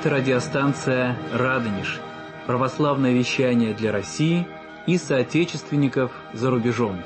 Это радиостанция «Радонеж», православное вещание для России и соотечественников за рубежом.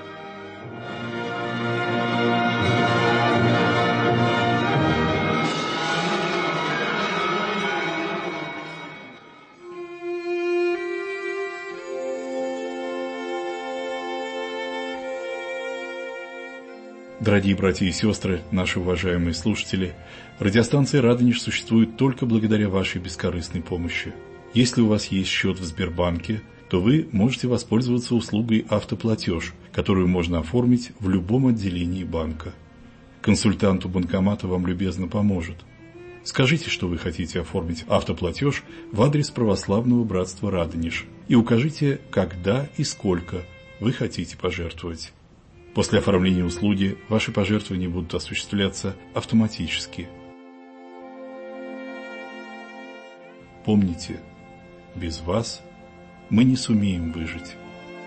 Дорогие братья и сестры, наши уважаемые слушатели, радиостанция «Радонеж» существует только благодаря вашей бескорыстной помощи. Если у вас есть счет в Сбербанке, то вы можете воспользоваться услугой «Автоплатеж», которую можно оформить в любом отделении банка. Консультант у банкомата вам любезно поможет. Скажите, что вы хотите оформить автоплатеж в адрес православного братства «Радонеж» и укажите, когда и сколько вы хотите пожертвовать. После оформления услуги ваши пожертвования будут осуществляться автоматически. Помните, без вас мы не сумеем выжить.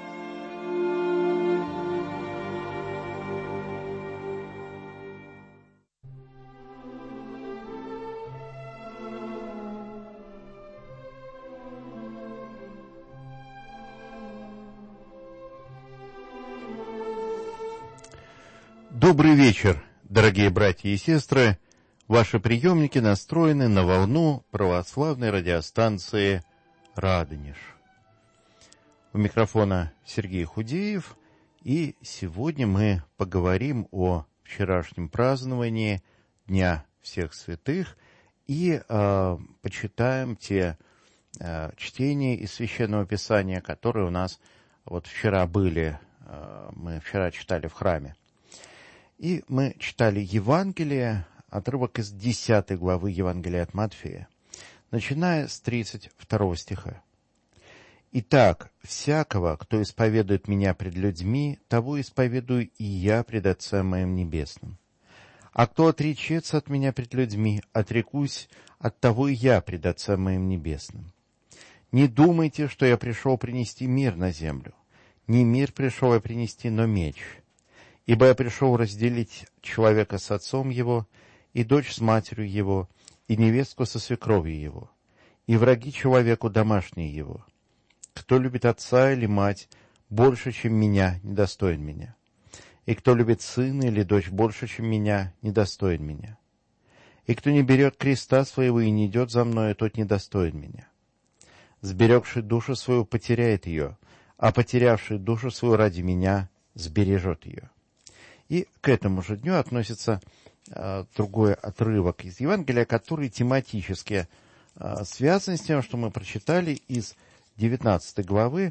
Добрый вечер, дорогие братья и сестры. Ваши приемники настроены на волну православной радиостанции «Радонеж». У микрофона Сергей Худеев, и сегодня мы поговорим о вчерашнем праздновании Дня всех святых и почитаем те чтения из Священного Писания, которые у нас вот вчера были, мы вчера читали в храме. И мы читали Евангелие, отрывок из 10 главы Евангелия от Матфея, начиная с 32 стиха. «Итак, всякого, кто исповедует меня пред людьми, того исповедую и я пред Отцем моим Небесным. А кто отречется от меня пред людьми, отрекусь от того и я пред Отцем моим Небесным. Не думайте, что я пришел принести мир на землю. Не мир пришел я принести, но меч. Ибо я пришел разделить человека с отцом его, и дочь с матерью его, и невестку со свекровью его, и враги человеку домашние его. Кто любит отца или мать больше, чем меня, недостоин меня. И кто любит сына или дочь больше, чем меня, недостоин меня. И кто не берет креста своего и не идет за мною, тот недостоин меня. Сберегший душу свою потеряет ее, а потерявший душу свою ради меня сбережет ее». И к этому же дню относится другой отрывок из Евангелия, который тематически связан с тем, что мы прочитали из 19 главы,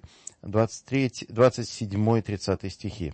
27-30 стихи.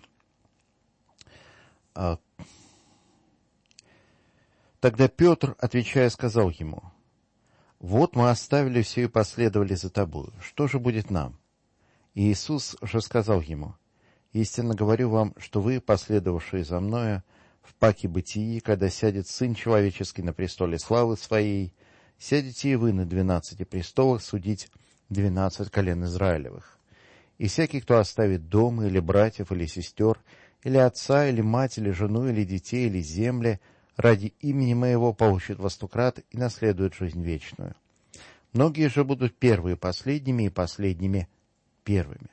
«Тогда Петр, отвечая, сказал ему: вот мы оставили все и последовали за тобою. Что же будет нам? И Иисус же сказал ему: истинно говорю вам, что вы, последовавшие за мною, в паке бытии, когда сядет Сын Человеческий на престоле славы Своей, сядете и вы на 12 престолах судить 12 колен Израилевых. И всякий, кто оставит дом, или братьев, или сестер, или отца, или мать, или жену, или детей, или земли, ради имени Моего получит во 100 крат и наследует жизнь вечную. Многие же будут первые последними, и последними первыми».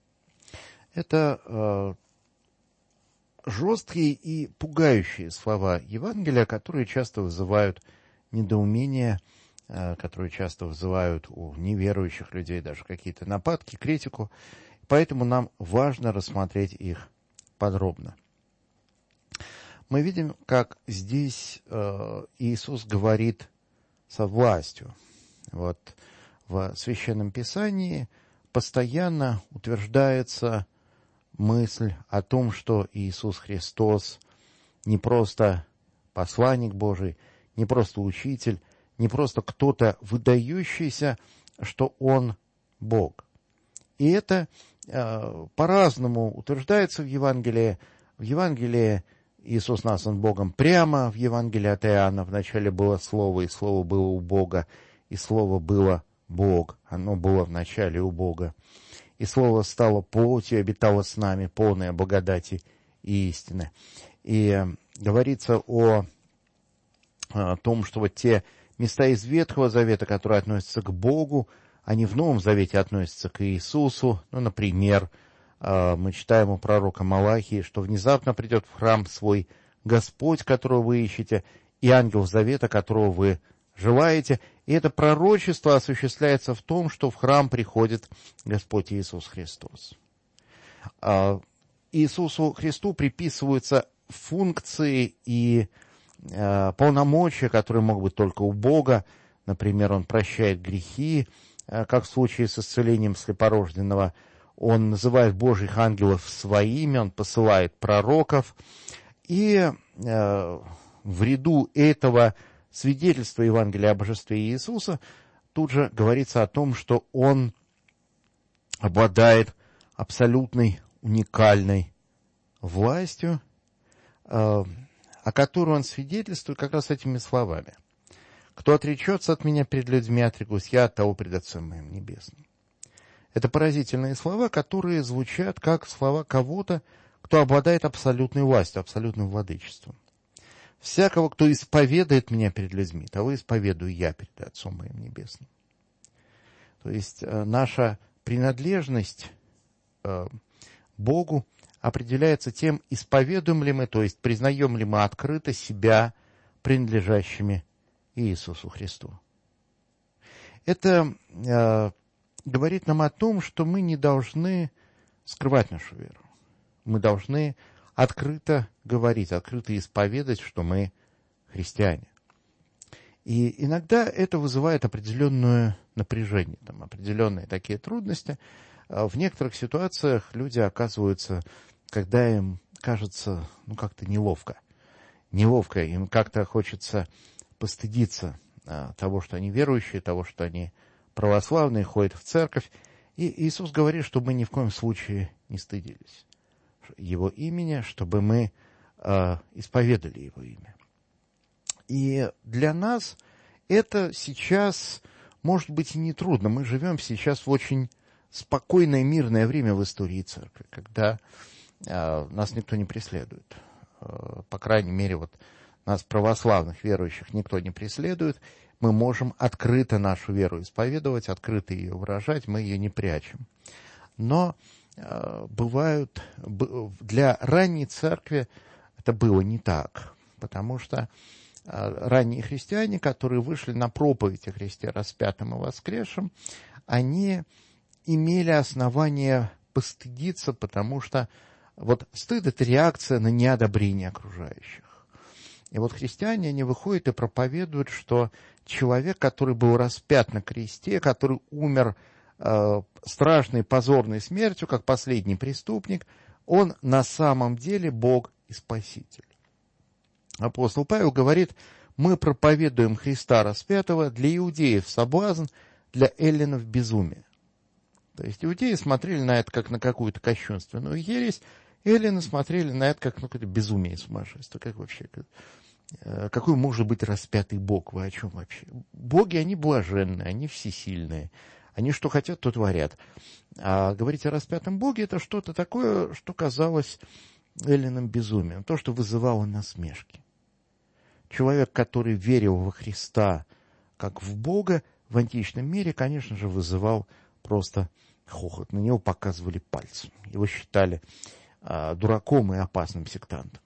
Это жесткие и пугающие слова Евангелия, которые часто вызывают недоумение, которые часто вызывают у неверующих людей даже какие-то нападки, критику. Поэтому нам важно рассмотреть их подробно. Мы видим, как здесь Иисус говорит со властью. Вот в Священном Писании постоянно утверждается мысль о том, что Иисус Христос не просто посланник Божий, не просто учитель, не просто кто-то выдающийся, что Он Бог. И это по-разному утверждается в Евангелии. В Евангелии Иисус назван Богом прямо, в Евангелии от Иоанна вначале было Слово, и Слово было у Бога, и Слово было Бог, оно было вначале у Бога. И Слово стало плотью, обитало с нами, полное благодати и истины. И говорится о том, что вот те места из Ветхого Завета, которые относятся к Богу, они в Новом Завете относятся к Иисусу. Ну, например, мы читаем у пророка Малахии, что внезапно придет в храм свой Господь, которого вы ищете, и ангел завета, которого вы желаете. И это пророчество осуществляется в том, что в храм приходит Господь Иисус Христос. Иисусу Христу приписываются функции и полномочия, которые могут быть только у Бога. Например, Он прощает грехи, как в случае с исцелением слепорожденного. Он называет Божьих ангелов своими, Он посылает пророков. И в ряду этого свидетельства Евангелия о божестве Иисуса тут же говорится о том, что Он обладает абсолютной уникальной властью, о которой Он свидетельствует как раз этими словами. «Кто отречется от Меня перед людьми, отрекусь я от того пред Отцом Моим Небесным». Это поразительные слова, которые звучат как слова кого-то, кто обладает абсолютной властью, абсолютным владычеством. «Всякого, кто исповедает Меня перед людьми, того исповедую я перед Отцом Моим Небесным». То есть наша принадлежность Богу определяется тем, исповедуем ли мы, то есть признаем ли мы открыто себя принадлежащими Иисусу Христу. Это говорит нам о том, что мы не должны скрывать нашу веру. Мы должны открыто говорить, открыто исповедать, что мы христиане. И иногда это вызывает определенное напряжение, определенные такие трудности. В некоторых ситуациях люди оказываются, когда им кажется, как-то неловко. Неловко, им как-то хочется постыдиться того, что они верующие, того, что они православные, ходят в церковь. И Иисус говорит, чтобы мы ни в коем случае не стыдились Его имени, чтобы мы исповедали Его имя. И для нас это сейчас, может быть, и не трудно. Мы живем сейчас в очень спокойное, мирное время в истории церкви, когда нас никто не преследует. По крайней мере, нас, православных верующих, никто не преследует. Мы можем открыто нашу веру исповедовать, открыто ее выражать, мы ее не прячем. Но бывают, для ранней церкви это было не так, потому что ранние христиане, которые вышли на проповедь о Христе распятом и воскресшем, они имели основание постыдиться, потому что стыд – это реакция на неодобрение окружающих. И христиане, они выходят и проповедуют, что человек, который был распят на кресте, который умер страшной позорной смертью, как последний преступник, он на самом деле Бог и Спаситель. Апостол Павел говорит: мы проповедуем Христа распятого, для иудеев соблазн, для эллинов безумие. То есть иудеи смотрели на это как на какую-то кощунственную ересь, эллины смотрели на это как на какое-то безумие и сумасшествие. Как вообще? Какой может быть распятый Бог? Вы о чем вообще? Боги, они блаженные, они всесильные. Они что хотят, то творят. А говорить о распятом Боге — это что-то такое, что казалось эллинам безумием, то, что вызывало насмешки. Человек, который верил во Христа как в Бога, в античном мире, конечно же, вызывал просто хохот. На него показывали пальцем. Его считали дураком и опасным сектантом.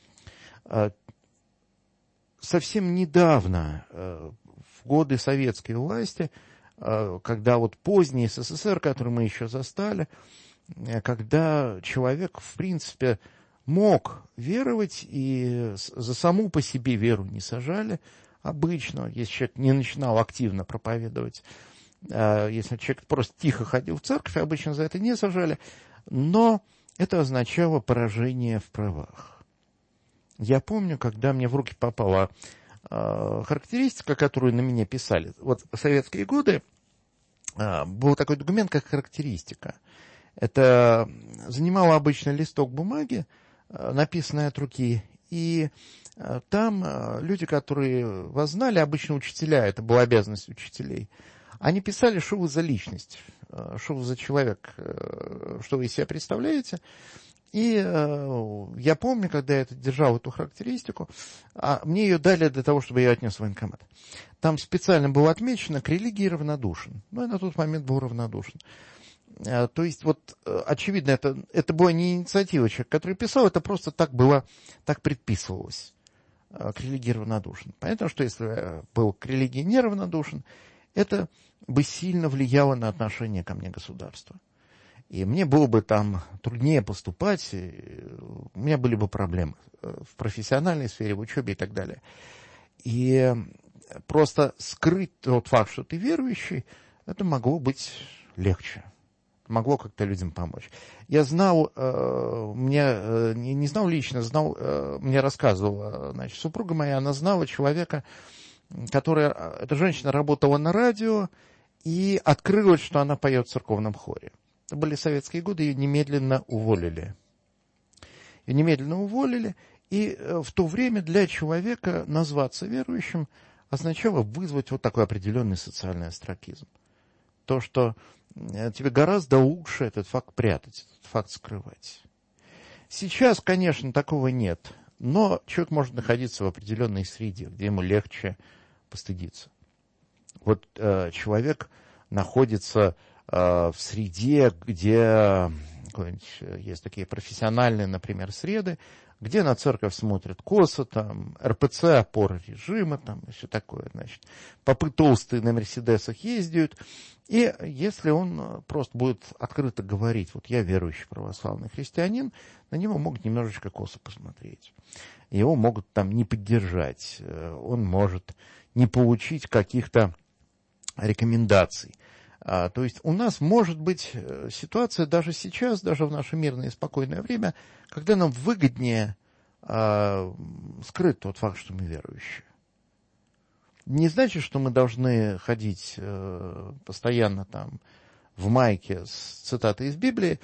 Совсем недавно, в годы советской власти, когда поздний СССР, который мы еще застали, когда человек, в принципе, мог веровать, и за саму по себе веру не сажали обычно, если человек не начинал активно проповедовать, если человек просто тихо ходил в церковь, обычно за это не сажали, но это означало поражение в правах. Я помню, когда мне в руки попала характеристика, которую на меня писали. В советские годы был такой документ, как характеристика. Это занимало обычно листок бумаги, написанный от руки, и там люди, которые вас знали, обычно учителя, это была обязанность учителей, они писали, что вы за личность, что вы за человек, что вы из себя представляете. И я помню, когда я держал эту характеристику, мне ее дали для того, чтобы я отнес в военкомат. Там специально было отмечено «к религии равнодушен». Ну, я на тот момент был равнодушен. То есть, вот, очевидно, это была не инициатива человека, который писал, это просто так было, так предписывалось. К религии равнодушен. Понятно, что если я был к религии неравнодушен, это бы сильно влияло на отношение ко мне государства. И мне было бы там труднее поступать, у меня были бы проблемы в профессиональной сфере, в учебе и так далее. И просто скрыть тот факт, что ты верующий, это могло быть легче. Могло как-то людям помочь. Я знал, не знал лично, знал, мне рассказывала, значит, супруга моя, она знала человека, эта женщина работала на радио и открылась, что она поет в церковном хоре. Это были советские годы, ее немедленно уволили. И в то время для человека назваться верующим означало вызвать вот такой определенный социальный остракизм. То, что тебе гораздо лучше этот факт прятать, этот факт скрывать. Сейчас, конечно, такого нет, но человек может находиться в определенной среде, где ему легче постыдиться. Вот человек находится в среде, где есть такие профессиональные, например, среды, где на церковь смотрят косо, там, РПЦ, опора режима, там, и все такое, значит. Попы толстые на мерседесах ездят, и если он просто будет открыто говорить, вот я верующий православный христианин, на него могут немножечко косо посмотреть. Его могут там не поддержать, он может не получить каких-то рекомендаций. То есть у нас может быть ситуация даже сейчас, даже в наше мирное и спокойное время, когда нам выгоднее скрыть тот факт, что мы верующие. Не значит, что мы должны ходить постоянно там в майке с цитатой из Библии.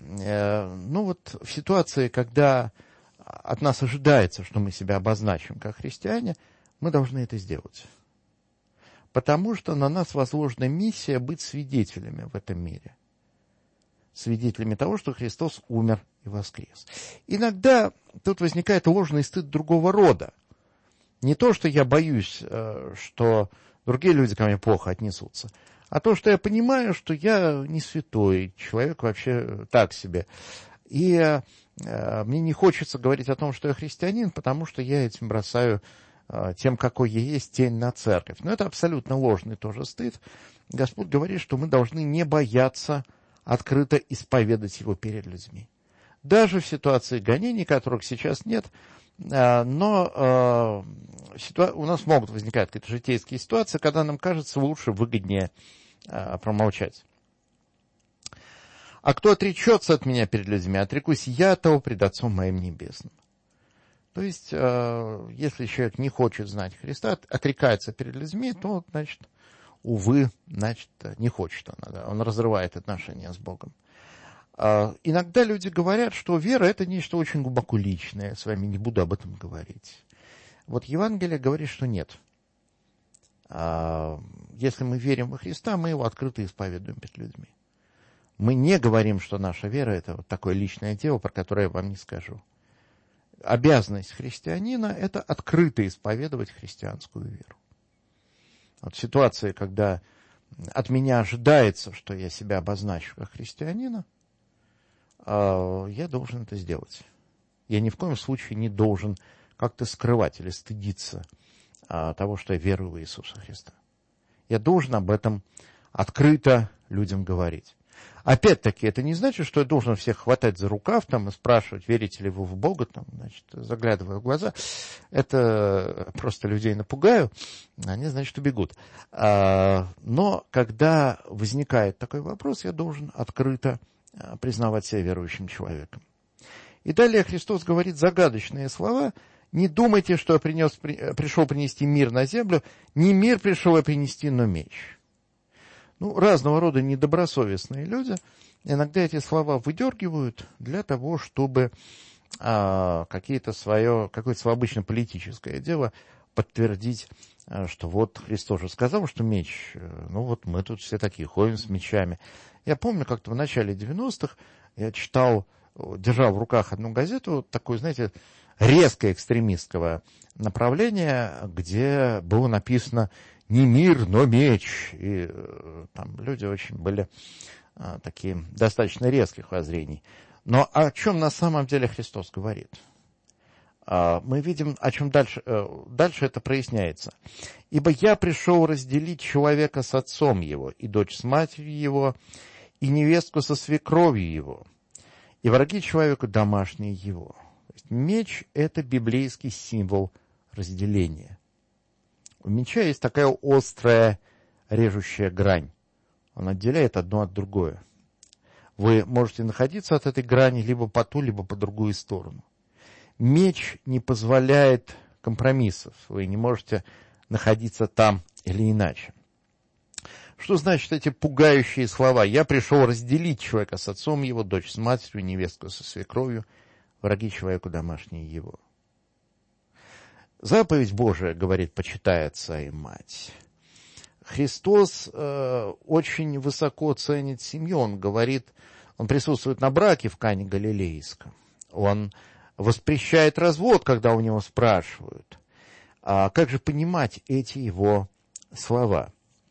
Но вот в ситуации, когда от нас ожидается, что мы себя обозначим как христиане, мы должны это сделать. Потому что на нас возложена миссия быть свидетелями в этом мире. Свидетелями того, что Христос умер и воскрес. Иногда тут возникает ложный стыд другого рода. Не то, что я боюсь, что другие люди ко мне плохо отнесутся, а то, что я понимаю, что я не святой, человек вообще так себе. И мне не хочется говорить о том, что я христианин, потому что я этим бросаю тем, какой я есть, тень на церковь. Но это абсолютно ложный тоже стыд. Господь говорит, что мы должны не бояться открыто исповедать Его перед людьми. Даже в ситуации гонений, которых сейчас нет, но у нас могут возникать какие-то житейские ситуации, когда нам кажется лучше, выгоднее промолчать. «А кто отречется от меня перед людьми, отрекусь я того пред Отцом моим небесным». То есть, если человек не хочет знать Христа, отрекается перед людьми, то, значит, увы, значит, не хочет он, да, он разрывает отношения с Богом. Иногда люди говорят, что вера – это нечто очень глубоко личное, я с вами не буду об этом говорить. Вот Евангелие говорит, что нет. Если мы верим во Христа, мы Его открыто исповедуем перед людьми. Мы не говорим, что наша вера – это вот такое личное дело, про которое я вам не скажу. Обязанность христианина – это открыто исповедовать христианскую веру. Вот в ситуации, когда от меня ожидается, что я себя обозначу как христианина, я должен это сделать. Я ни в коем случае не должен как-то скрывать или стыдиться того, что я верую в Иисуса Христа. Я должен об этом открыто людям говорить. Опять-таки, это не значит, что я должен всех хватать за рукав там, и спрашивать, верите ли вы в Бога, там, значит, заглядывая в глаза. Это просто людей напугаю, они, значит, убегут. Но когда возникает такой вопрос, я должен открыто признавать себя верующим человеком. И далее Христос говорит загадочные слова: «Не думайте, что я пришел принести мир на землю, не мир пришел я принести, но меч». Ну, разного рода недобросовестные люди иногда эти слова выдергивают для того, чтобы какое-то свое обычно политическое дело подтвердить, что вот Христос же сказал, что меч, ну вот мы тут все такие ходим с мечами. Я помню, как-то в начале 90-х я читал держал в руках одну газету, такую, знаете, резко экстремистского направления, где было написано «Не мир, но меч». И там люди очень были такие достаточно резких воззрений. Но о чем на самом деле Христос говорит? Мы видим, о чем дальше. Дальше это проясняется. «Ибо я пришел разделить человека с отцом его, и дочь с матерью его, и невестку со свекровью его, и враги человеку домашние его». То есть меч – это библейский символ разделения. У меча есть такая острая, режущая грань. Он отделяет одно от другое. Вы можете находиться от этой грани либо по ту, либо по другую сторону. Меч не позволяет компромиссов. Вы не можете находиться там или иначе. Что значит эти пугающие слова? «Я пришел разделить человека с отцом его, дочь с матерью, невестку со свекровью, враги человеку домашние его». Заповедь Божия, говорит, почитай отца и мать. Христос очень высоко ценит семью. Он говорит, он присутствует на браке в Кане Галилейском. Он воспрещает развод, когда у него спрашивают. А как же понимать эти его слова?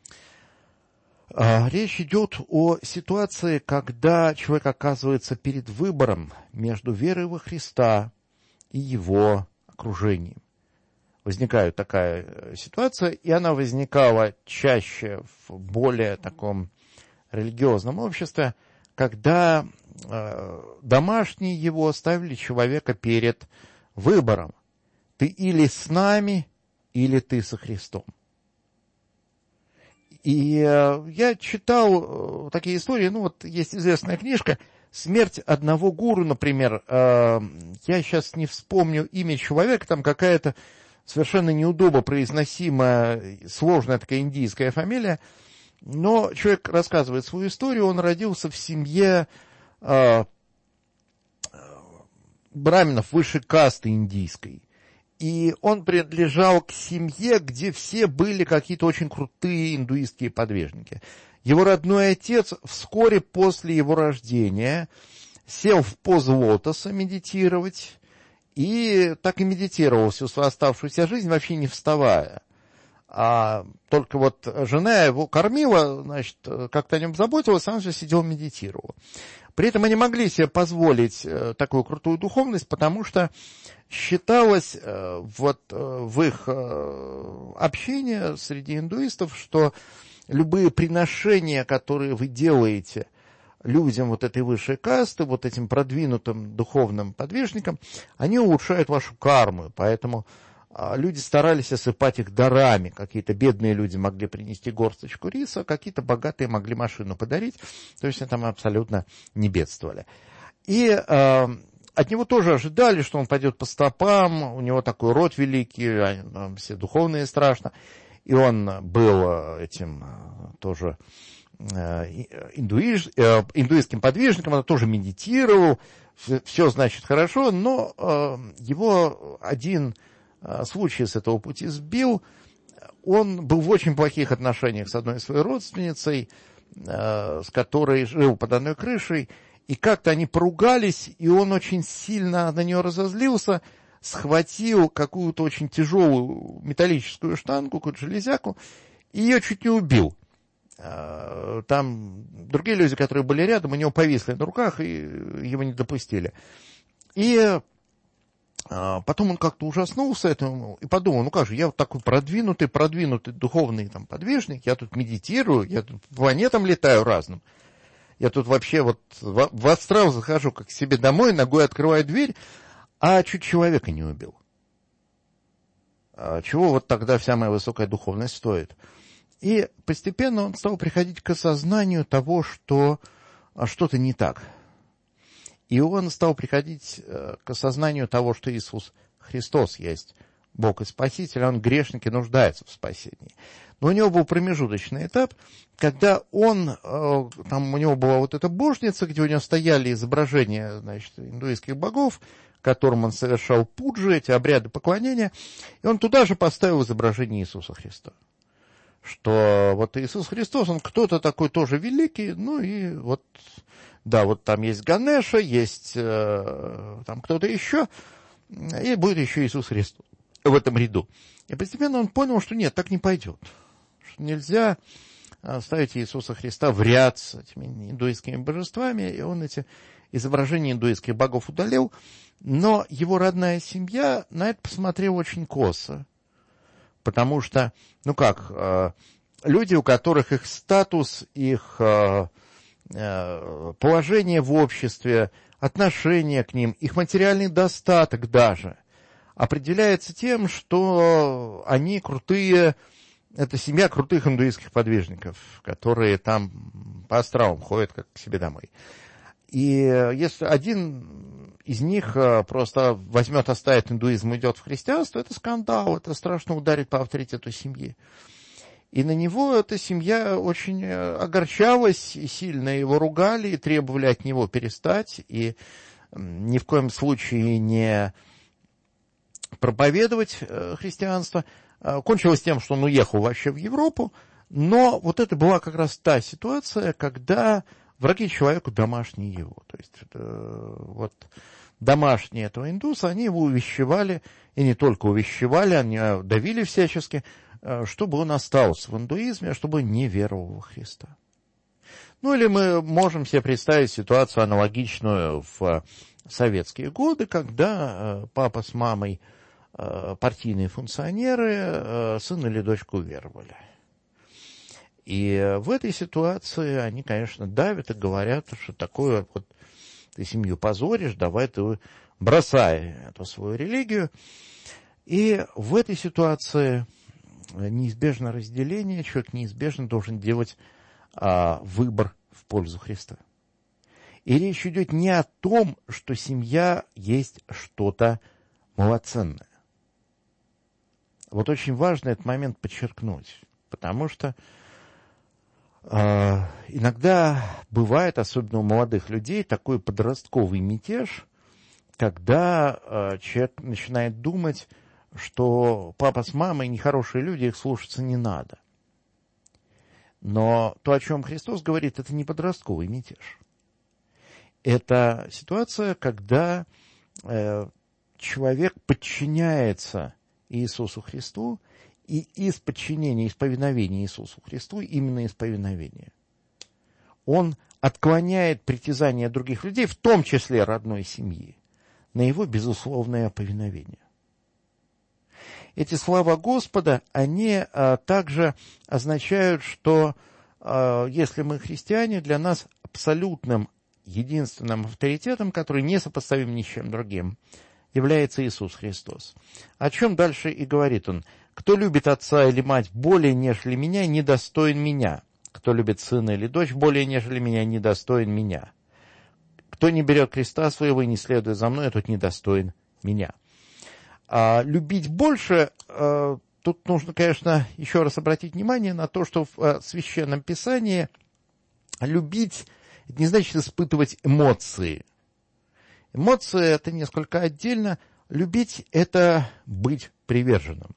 Речь идет о ситуации, когда человек оказывается перед выбором между верой во Христа и его окружением. Возникает такая ситуация, и она возникала чаще в более таком религиозном обществе, когда домашние его ставили человека перед выбором. Ты или с нами, или ты со Христом. И я читал такие истории, есть известная книжка «Смерть одного гуру», например. Я сейчас не вспомню имя человека, там какая-то совершенно неудобно произносимая, сложная такая индийская фамилия. Но человек рассказывает свою историю. Он родился в семье браминов высшей касты индийской. И он принадлежал к семье, где все были какие-то очень крутые индуистские подвижники. Его родной отец вскоре после его рождения сел в позу лотоса медитировать. И так и медитировал всю свою оставшуюся жизнь, вообще не вставая. А только жена его кормила, как-то о нем заботилась, а он же сидел медитировал. При этом они могли себе позволить такую крутую духовность, потому что считалось в их общении среди индуистов, что любые приношения, которые вы делаете людям этой высшей касты, этим продвинутым духовным подвижникам, они улучшают вашу карму, поэтому люди старались осыпать их дарами. Какие-то бедные люди могли принести горсточку риса, какие-то богатые могли машину подарить, то есть они там абсолютно не бедствовали. И от него тоже ожидали, что он пойдет по стопам, у него такой род великий, все духовные страшно, и он был этим тоже индуистским подвижником, он тоже медитировал, все значит хорошо, но его один случай с этого пути сбил. Он был в очень плохих отношениях с одной своей родственницей, с которой жил под одной крышей, и как-то они поругались, и он очень сильно на нее разозлился, схватил какую-то очень тяжелую металлическую штангу, какую-то железяку, и ее чуть не убил. Там другие люди, которые были рядом, у него повисли на руках, и его не допустили. И потом он как-то ужаснулся этому и подумал, как же, я такой продвинутый духовный подвижник, я тут медитирую, я тут по планетам летаю разным. Я тут вообще в астрал захожу, как к себе домой, ногой открываю дверь, а чуть человека не убил. Чего тогда вся моя высокая духовность стоит? И постепенно он стал приходить к осознанию того, что что-то не так. И он стал приходить к осознанию того, что Иисус Христос есть Бог и Спаситель, он грешник и нуждается в спасении. Но у него был промежуточный этап, когда у него была эта божница, где у него стояли изображения, индуистских богов, которым он совершал пуджи, эти обряды поклонения, и он туда же поставил изображение Иисуса Христа. что вот Иисус Христос, он кто-то такой тоже великий, ну и вот, да, вот там есть Ганеша, есть там кто-то еще, и будет еще Иисус Христос в этом ряду. И постепенно он понял, что нет, так не пойдет, что нельзя ставить Иисуса Христа в ряд с этими индуистскими божествами, и он эти изображения индуистских богов удалил, но его родная семья на это посмотрела очень косо, потому что, ну как, люди, у которых их статус, их положение в обществе, отношение к ним, их материальный достаток даже определяется тем, что они крутые, это семья крутых индуистских подвижников, которые там по островам ходят как к себе домой. И если один из них просто возьмет, оставит индуизм и идет в христианство, это скандал, это страшно ударит по авторитету семьи. И на него эта семья очень огорчалась, и сильно его ругали, и требовали от него перестать, и ни в коем случае не проповедовать христианство. Кончилось тем, что он уехал вообще в Европу, но вот это была как раз та ситуация, когда враги человеку домашние его. То есть вот домашние этого индуса, они его увещевали, и не только увещевали, они давили всячески, чтобы он остался в индуизме, чтобы он не веровал во Христа. Ну или мы можем себе представить ситуацию аналогичную в советские годы, когда папа с мамой, партийные функционеры, сына или дочку уверовали. И в этой ситуации они, конечно, давят и говорят, что такое вот ты семью позоришь, давай ты бросай эту свою религию. И в этой ситуации неизбежно разделение, человек неизбежно должен делать выбор в пользу Христа. И речь идет не о том, что семья есть что-то малоценное. Вот очень важно этот момент подчеркнуть, потому что иногда бывает, особенно у молодых людей, такой подростковый мятеж, когда человек начинает думать, что папа с мамой нехорошие люди, их слушаться не надо. Но то, о чем Христос говорит, это не подростковый мятеж. Это ситуация, когда человек подчиняется Иисусу Христу, и из подчинения, из повиновения Иисусу Христу, именно из повиновения, он отклоняет притязания других людей, в том числе родной семьи, на его безусловное повиновение. Эти слова Господа, они также означают, что если мы христиане, для нас абсолютным, единственным авторитетом, который не сопоставим ни с чем другим, является Иисус Христос. О чем дальше и говорит он? «Кто любит отца или мать более, нежели меня, недостоин меня. Кто любит сына или дочь более, нежели меня, недостоин меня. Кто не берет креста своего и не следует за мной, тот недостоин меня». Любить больше, тут нужно, конечно, еще раз обратить внимание на то, что в Священном Писании любить – это не значит испытывать эмоции. Эмоции – это несколько отдельно. Любить – это быть приверженным.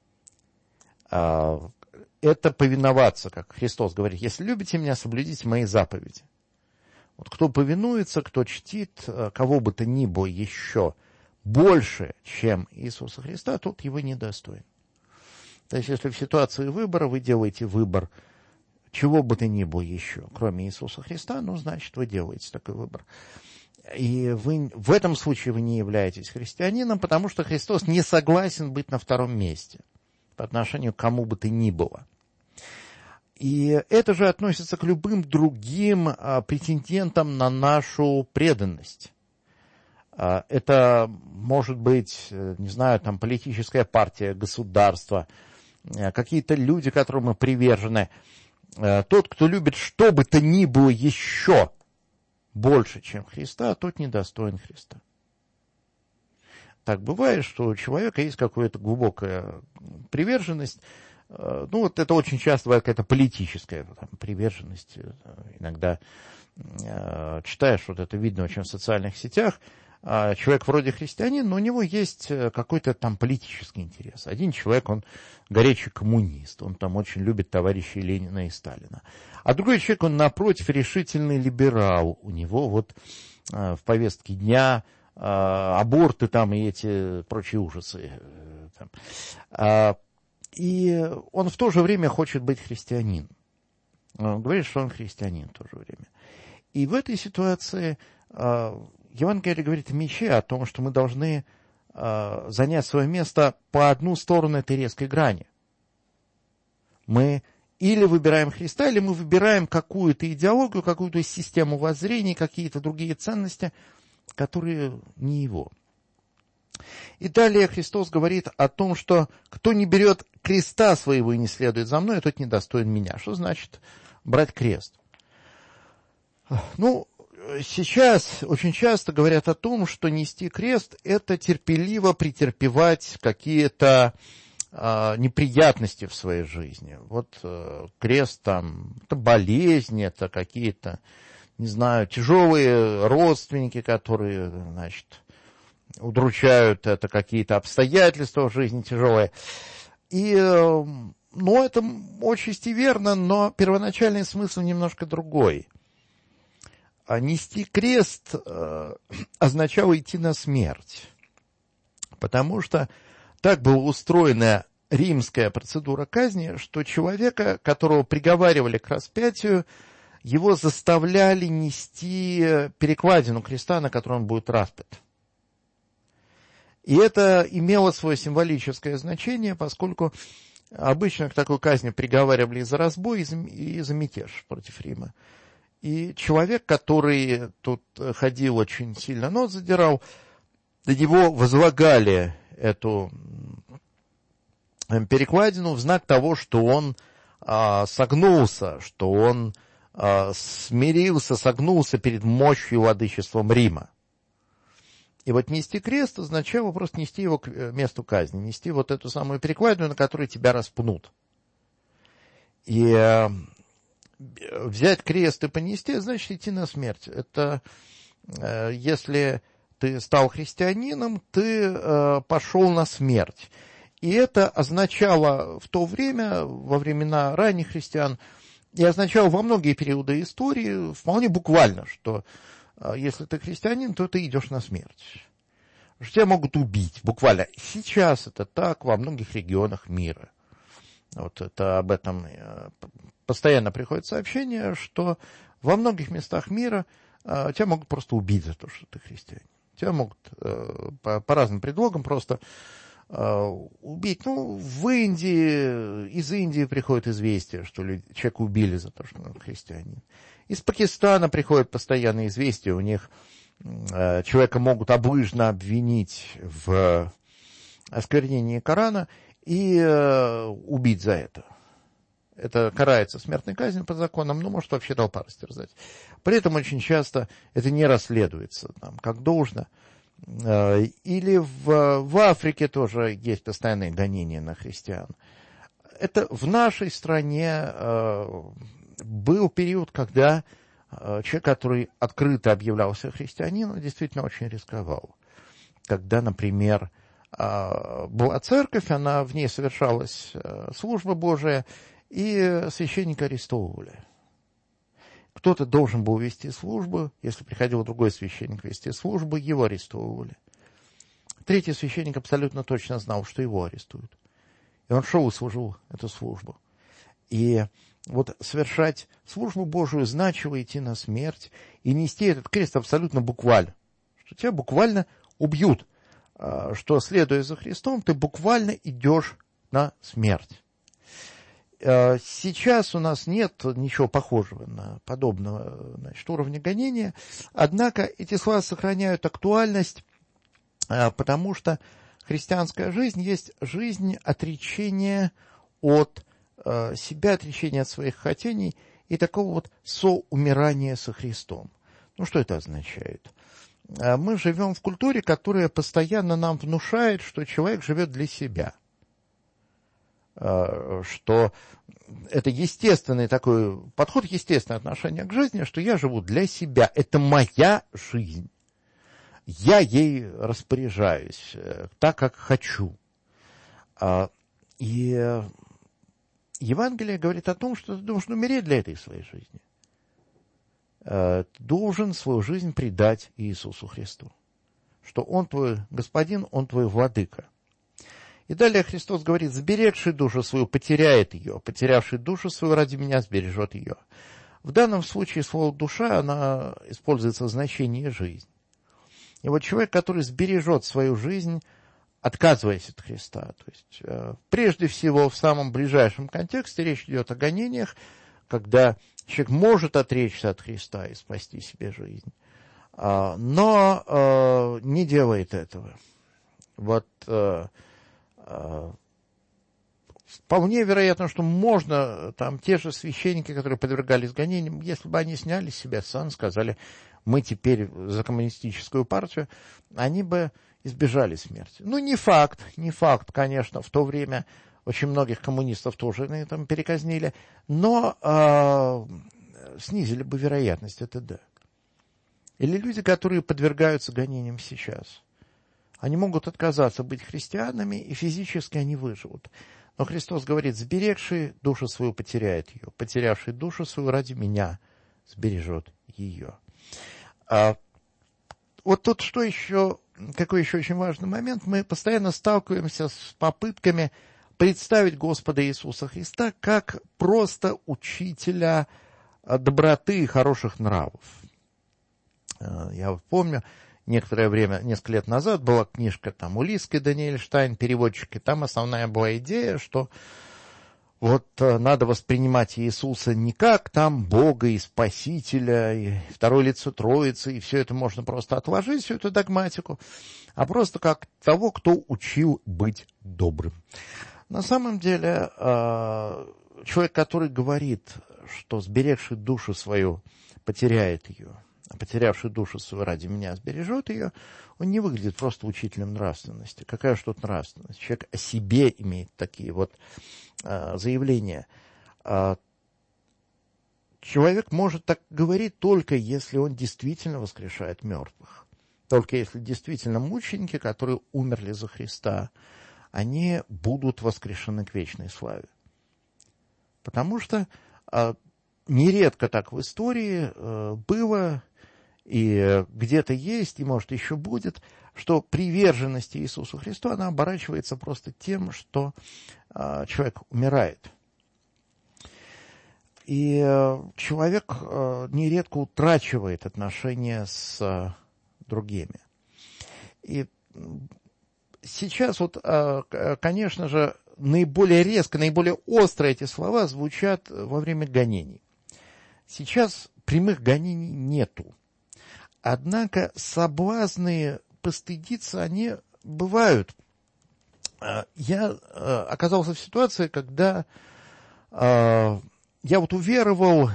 Это повиноваться, как Христос говорит. «Если любите меня, соблюдите мои заповеди». Вот кто повинуется, кто чтит кого бы то ни было еще больше, чем Иисуса Христа, тот его недостоин. То есть, если в ситуации выбора вы делаете выбор чего бы то ни было еще, кроме Иисуса Христа, ну, значит, вы делаете такой выбор. И вы, в этом случае вы не являетесь христианином, потому что Христос не согласен быть на втором месте по отношению к кому бы то ни было. И это же относится к любым другим претендентам на нашу преданность. Это может быть, не знаю, там политическая партия, государство, какие-то люди, которым мы привержены. Тот, кто любит что бы то ни было еще больше, чем Христа, тот недостоин Христа. Так бывает, что у человека есть какая-то глубокая приверженность. Ну, вот это очень часто бывает какая-то политическая там, приверженность. Иногда читаешь, вот это видно очень в социальных сетях, человек вроде христианин, но у него есть какой-то там политический интерес. Один человек, он горячий коммунист, он там очень любит товарищей Ленина и Сталина. А другой человек, он напротив решительный либерал. У него вот в повестке дня аборты там и эти прочие ужасы. И он в то же время хочет быть христианином. Он говорит, что он христианин в то же время. И в этой ситуации Евангелие говорит о мече, о том, что мы должны занять свое место по одну сторону этой резкой грани. Мы или выбираем Христа, или мы выбираем какую-то идеологию, какую-то систему воззрений, какие-то другие ценности, которые не его. И далее Христос говорит о том, что кто не берет креста своего и не следует за мной, тот недостоин меня. Что значит брать крест? Ну, сейчас очень часто говорят о том, что нести крест – это терпеливо претерпевать какие-то неприятности в своей жизни. Вот крест там, это болезнь, это какие-то, не знаю, тяжелые родственники, которые, значит, удручают, это какие-то обстоятельства в жизни тяжелые. И, ну, это отчасти верно, но первоначальный смысл немножко другой. Нести крест означало идти на смерть, потому что так была устроена римская процедура казни, что человека, которого приговаривали к распятию, его заставляли нести перекладину креста, на котором он будет распят. И это имело свое символическое значение, поскольку обычно к такой казни приговаривали за разбой и за мятеж против Рима. И человек, который тут ходил очень сильно нос задирал, на него возлагали эту перекладину в знак того, что он согнулся, что он смирился, согнулся перед мощью и владычеством Рима. И вот нести крест означало просто нести его к месту казни, нести вот эту самую перекладину, на которой тебя распнут. И взять крест и понести, значит идти на смерть. Это если ты стал христианином, ты пошел на смерть. И это означало в то время, во времена ранних христиан, и означало во многие периоды истории вполне буквально, что если ты христианин, то ты идешь на смерть. Что тебя могут убить, буквально. Сейчас это так во многих регионах мира. Вот это об этом постоянно приходят сообщения, что во многих местах мира тебя могут просто убить за то, что ты христианин. Тебя могут по разным предлогам просто убить. Ну, в Индии, из Индии приходит известие, что человека убили за то, что он христианин. Из Пакистана приходят постоянные известия, у них человека могут облыжно обвинить в осквернении Корана и убить за это. Это карается смертной казнью по законам, но может вообще толпа растерзать. При этом очень часто это не расследуется там, как должно. Или в Африке тоже есть постоянные гонения на христиан. Это в нашей стране был период, когда человек, который открыто объявлялся христианином, действительно очень рисковал. Когда, например, была церковь, в ней совершалась служба Божия, и священника арестовывали. Кто-то должен был вести службу, если приходил другой священник вести службу, его арестовывали. Третий священник абсолютно точно знал, что его арестуют. И он шел и служил эту службу. И вот совершать службу Божию значило идти на смерть и нести этот крест абсолютно буквально. Что тебя буквально убьют. Что, следуя за Христом, ты буквально идешь на смерть. Сейчас у нас нет ничего похожего на подобного, значит, уровня гонения, однако эти слова сохраняют актуальность, потому что христианская жизнь есть жизнь отречения от себя, отречения от своих хотений и такого вот соумирания со Христом. Ну, что это означает? Мы живем в культуре, которая постоянно нам внушает, что человек живет для себя. Что это естественный такой подход, естественное отношение к жизни, что я живу для себя, это моя жизнь. я ей распоряжаюсь так, как хочу. И Евангелие говорит о том, что ты должен умереть для этой своей жизни. Ты должен свою жизнь предать Иисусу Христу. Что Он твой господин, Он твой владыка. И далее Христос говорит: сберегший душу свою потеряет ее, потерявший душу свою ради меня сбережет ее. В данном случае слово «душа», она используется в значении «жизнь». И вот человек, который сбережет свою жизнь, отказываясь от Христа, то есть прежде всего в самом ближайшем контексте речь идет о гонениях, когда человек может отречься от Христа и спасти себе жизнь, но не делает этого. Вот вполне вероятно, что можно, там те же священники, которые подвергались гонениям, если бы они сняли с себя сан, сказали: мы теперь за коммунистическую партию, они бы избежали смерти. Ну, не факт, конечно, в то время очень многих коммунистов тоже там переказнили, но снизили бы вероятность, это да. Или люди, которые подвергаются гонениям сейчас. Они могут отказаться быть христианами, и физически они выживут. Но Христос говорит: сберегший душу свою потеряет ее, потерявший душу свою ради меня сбережет ее. Вот тут что еще, какой еще очень важный момент, мы постоянно сталкиваемся с попытками представить Господа Иисуса Христа как просто учителя доброты и хороших нравов. Я помню, некоторое время, несколько лет назад, была книжка там у Лиски, Даниэль Штайн, переводчики. Там основная была идея, что вот надо воспринимать Иисуса не как там Бога и Спасителя, и второе лицо Троицы, и все это можно просто отложить, всю эту догматику, а просто как того, кто учил быть добрым. На самом деле, человек, который говорит, что сберегший душу свою потеряет ее, а потерявший душу свою ради меня сбережет ее, он не выглядит просто учителем нравственности. Какая же тут нравственность? Человек о себе имеет такие вот заявления. Человек может так говорить только если он действительно воскрешает мертвых. Только если действительно мученики, которые умерли за Христа, они будут воскрешены к вечной славе. Потому что нередко так в истории было, и где-то есть, и может еще будет, что приверженность Иисусу Христу, она оборачивается просто тем, что человек умирает. И человек нередко утрачивает отношения с другими. И сейчас вот, конечно же, наиболее резко, наиболее остро эти слова звучат во время гонений. Сейчас прямых гонений нету. Однако соблазны постыдиться, они бывают. Я оказался в ситуации, когда я вот уверовал,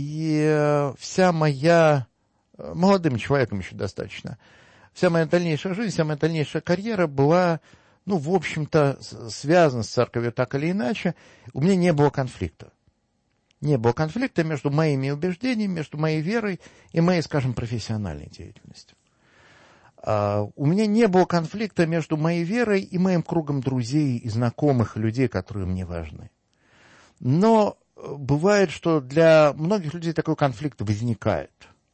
и вся моя, молодым человеком еще достаточно, вся моя дальнейшая жизнь, вся моя дальнейшая карьера была, ну, в общем-то, связана с церковью так или иначе. У меня не было конфликта. Не было конфликта между моими убеждениями, между моей верой и моей, скажем, профессиональной деятельностью. У меня не было конфликта между моей верой и моим кругом друзей и знакомых, людей, которые мне важны. Но бывает, что для многих людей такой конфликт возникает.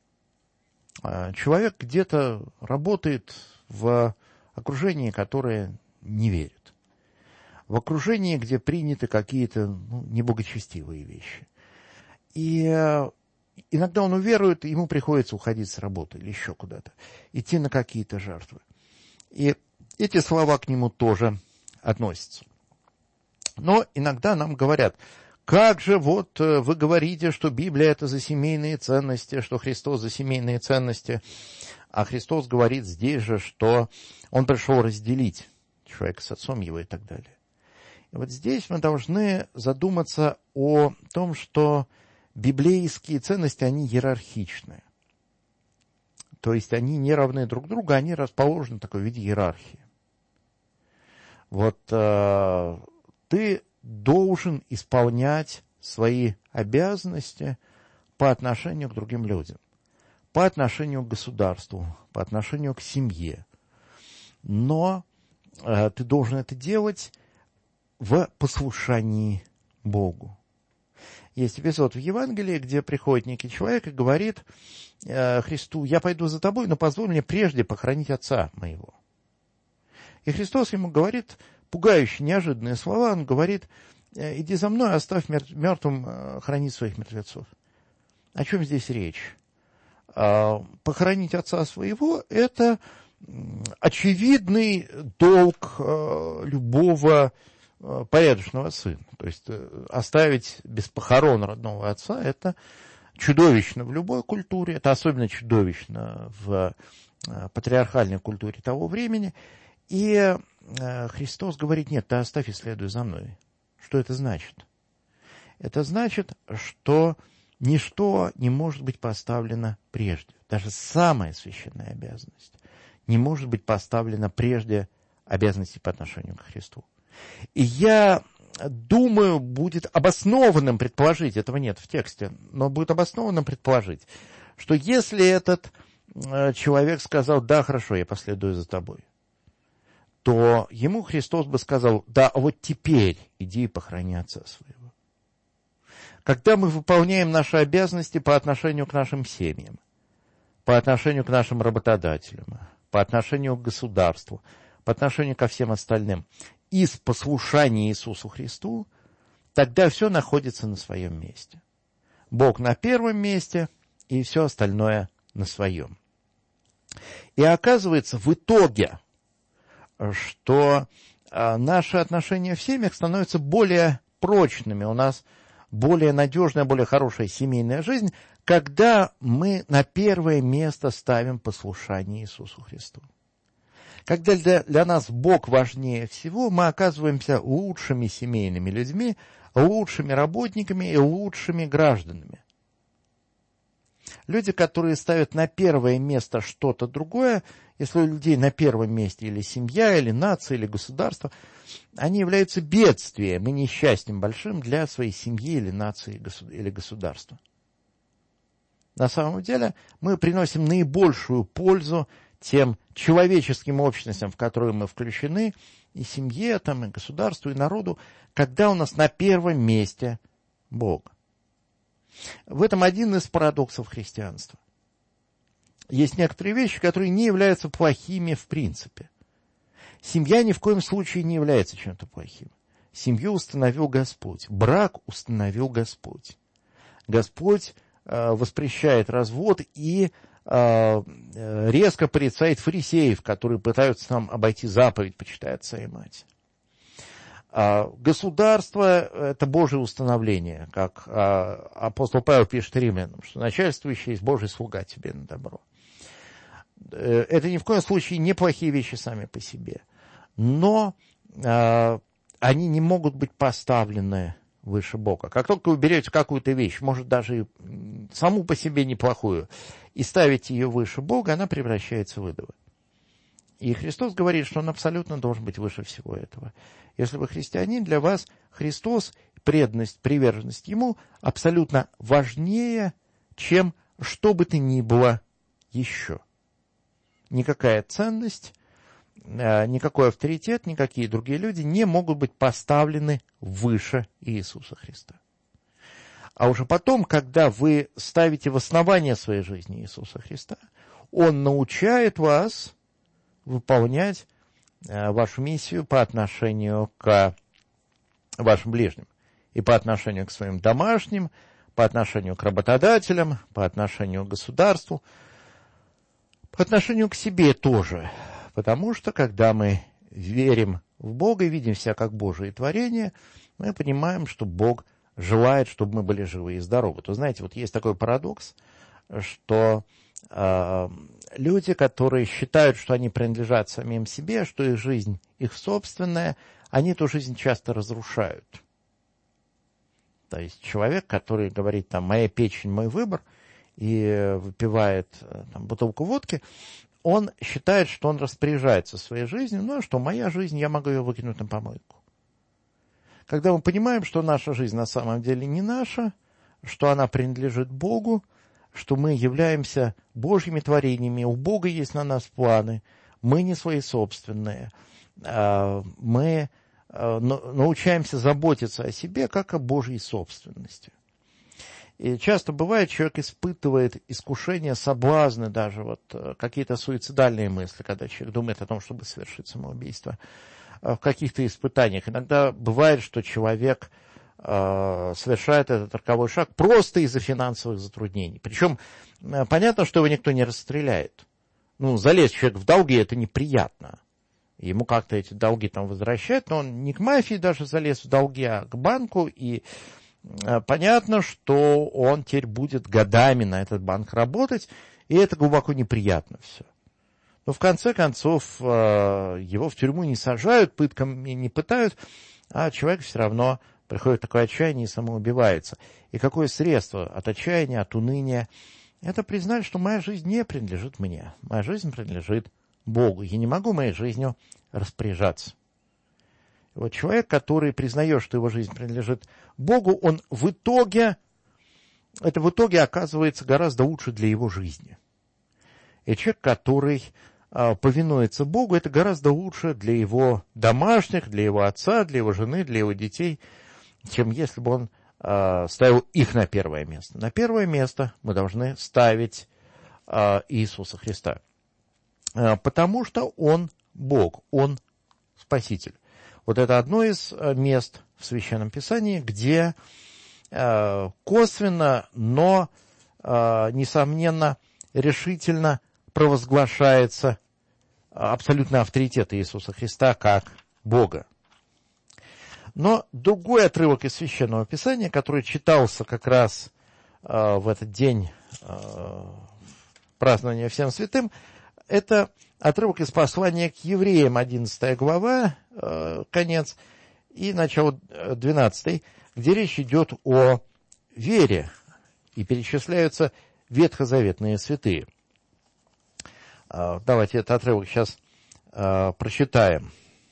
Человек где-то работает в окружении, которое не верит. В окружении, где приняты какие-то неблагочестивые вещи. И иногда он уверует, и ему приходится уходить с работы или еще куда-то, идти на какие-то жертвы. И эти слова к нему тоже относятся. Но иногда нам говорят: как же вот вы говорите, что Библия это за семейные ценности, что Христос за семейные ценности, а Христос говорит здесь же, что Он пришел разделить человека с отцом его и так далее. И вот здесь мы должны задуматься о том, что библейские ценности, они иерархичны. То есть они не равны друг другу, они расположены в такой виде иерархии. Вот ты должен исполнять свои обязанности по отношению к другим людям. по отношению к государству, по отношению к семье. Но ты должен это делать в послушании Богу. Есть эпизод в Евангелии, где приходит некий человек и говорит Христу: «Я пойду за тобой, но позволь мне прежде похоронить отца моего». И Христос ему говорит пугающие, неожиданные слова. Он говорит: «Иди за мной, оставь мертвым хоронить своих мертвецов». О чем здесь речь? Похоронить отца своего – это очевидный долг любого порядочного сына. То есть оставить без похорон родного отца – это чудовищно в любой культуре, это особенно чудовищно в патриархальной культуре того времени. И Христос говорит: нет, ты оставь и следуй за мной. Что это значит? Это значит, что ничто не может быть поставлено прежде. Даже самая священная обязанность не может быть поставлена прежде обязанности по отношению к Христу. И я думаю, будет обоснованным предположить, этого нет в тексте, но будет обоснованным предположить, что если этот человек сказал: да, хорошо, я последую за тобой, то ему Христос бы сказал: да, а вот теперь иди и похорони отца своего. Когда мы выполняем наши обязанности по отношению к нашим семьям, по отношению к нашим работодателям, по отношению к государству, по отношению ко всем остальным, из послушания Иисусу Христу, тогда все находится на своем месте. Бог на первом месте, и все остальное на своем. И оказывается в итоге, что наши отношения в семьях становятся более прочными, у нас более надежная, более хорошая семейная жизнь, когда мы на первое место ставим послушание Иисусу Христу. Когда для нас Бог важнее всего, мы оказываемся лучшими семейными людьми, лучшими работниками и лучшими гражданами. Люди, которые ставят на первое место что-то другое, если у людей на первом месте или семья, или нация, или государство, они являются бедствием и несчастьем большим для своей семьи или нации или государства. На самом деле мы приносим наибольшую пользу тем человеческим общностям, в которые мы включены, и семье, там, и государству, и народу, когда у нас на первом месте Бог. В этом один из парадоксов христианства. Есть некоторые вещи, которые не являются плохими в принципе. Семья ни в коем случае не является чем-то плохим. Семью установил Господь, брак установил Господь. Господь воспрещает развод и резко порицает фарисеев, которые пытаются нам обойти заповедь «почитай отца и мать». Государство – это Божие установление, как апостол Павел пишет римлянам, что начальствующий есть Божий слуга тебе на добро. Это ни в коем случае не плохие вещи сами по себе, но они не могут быть поставлены выше Бога. Как только вы берете какую-то вещь, может даже и саму по себе неплохую, и ставите ее выше Бога, она превращается в идола. И Христос говорит, что Он абсолютно должен быть выше всего этого. Если вы христианин, для вас Христос, преданность, приверженность Ему абсолютно важнее, чем что бы то ни было еще. Никакая ценность, никакой авторитет, никакие другие люди не могут быть поставлены выше Иисуса Христа. А уже потом, когда вы ставите в основание своей жизни Иисуса Христа, Он научает вас выполнять вашу миссию по отношению к вашим ближним, и по отношению к своим домашним, по отношению к работодателям, по отношению к государству, по отношению к себе тоже. Потому что, когда мы верим в Бога и видим себя как Божие творение, мы понимаем, что Бог желает, чтобы мы были живы и здоровы. То, знаете, вот есть такой парадокс, что люди, которые считают, что они принадлежат самим себе, что их жизнь их собственная, они эту жизнь часто разрушают. То есть человек, который говорит, там, моя печень, мой выбор, и выпивает там, бутылку водки, он считает, что он распоряжается своей жизнью, ну, что моя жизнь, я могу ее выкинуть на помойку. Когда мы понимаем, что наша жизнь на самом деле не наша, что она принадлежит Богу, что мы являемся Божьими творениями, у Бога есть на нас планы, мы не свои собственные, мы научаемся заботиться о себе, как о Божьей собственности. И часто бывает, человек испытывает искушение, соблазны, даже вот какие-то суицидальные мысли, когда человек думает о том, чтобы совершить самоубийство, в каких-то испытаниях. Иногда бывает, что человек совершает этот роковой шаг просто из-за финансовых затруднений. Причем понятно, что его никто не расстреляет. Залезть человек в долги, это неприятно. Ему как-то эти долги там возвращают, но он не к мафии даже залез в долги, а к банку, и понятно, что он теперь будет годами на этот банк работать, и это глубоко неприятно все. Но в конце концов его в тюрьму не сажают, пытками не пытают, а человек все равно приходит в такое отчаяние и самоубивается. И какое средство от отчаяния, от уныния? Это признать, что моя жизнь не принадлежит мне. Моя жизнь принадлежит Богу. Я не могу моей жизнью распоряжаться. Вот человек, который признает, что его жизнь принадлежит Богу, он в итоге оказывается гораздо лучше для его жизни. И человек, который повинуется Богу, это гораздо лучше для его домашних, для его отца, для его жены, для его детей, чем если бы он ставил их на первое место. На первое место мы должны ставить Иисуса Христа, потому что Он Бог, Он Спаситель. Вот это одно из мест в Священном Писании, где косвенно, но, несомненно, решительно провозглашается абсолютный авторитет Иисуса Христа как Бога. Но другой отрывок из Священного Писания, который читался как раз в этот день празднования Всем Святым, это отрывок из послания к евреям, 11 глава, конец, и начало 12, где речь идет о вере, и перечисляются ветхозаветные святые. Давайте этот отрывок сейчас прочитаем.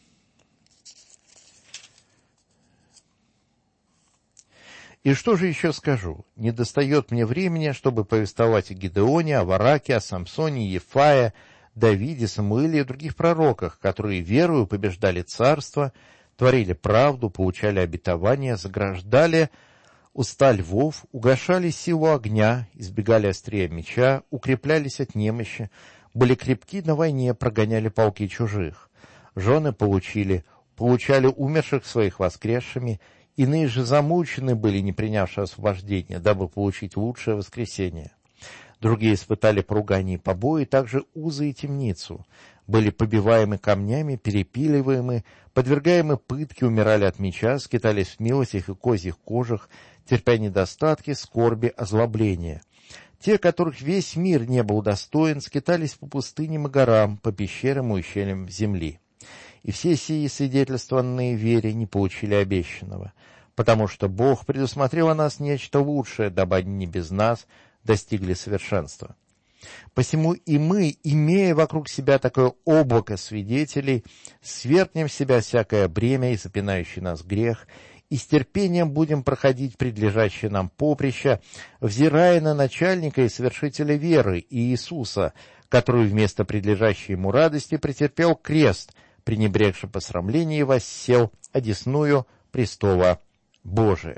«И что же еще скажу? Не достает мне времени, чтобы повествовать о Гидеоне, о Вараке, о Самсоне, Ефае, Давиде, Самуиле и других пророках, которые верою побеждали царство, творили правду, получали обетования, заграждали уста львов, угашали силу огня, избегали острия меча, укреплялись от немощи, были крепки на войне, прогоняли полки чужих. Жены получали умерших своих воскресшими, иные же замучены были, не принявшие освобождения, дабы получить лучшее воскресение. Другие испытали поругание и побои, также узы и темницу. Были побиваемы камнями, перепиливаемы, подвергаемы пытке, умирали от меча, скитались в милостях и козьих кожах, терпя недостатки, скорби, озлобления. Те, которых весь мир не был достоин, скитались по пустыням и горам, по пещерам и ущельям земли. И все сии свидетельствованные вере не получили обещанного, потому что Бог предусмотрел о нас нечто лучшее, дабы они без нас достигли совершенства. Посему и мы, имея вокруг себя такое облако свидетелей, свергнем с себя всякое бремя и запинающий нас грех, и с терпением будем проходить предлежащее нам поприще, взирая на начальника и совершителя веры Иисуса, который вместо предлежащей ему радости претерпел крест, пренебрегши посрамление, и воссел одесную престола Божия».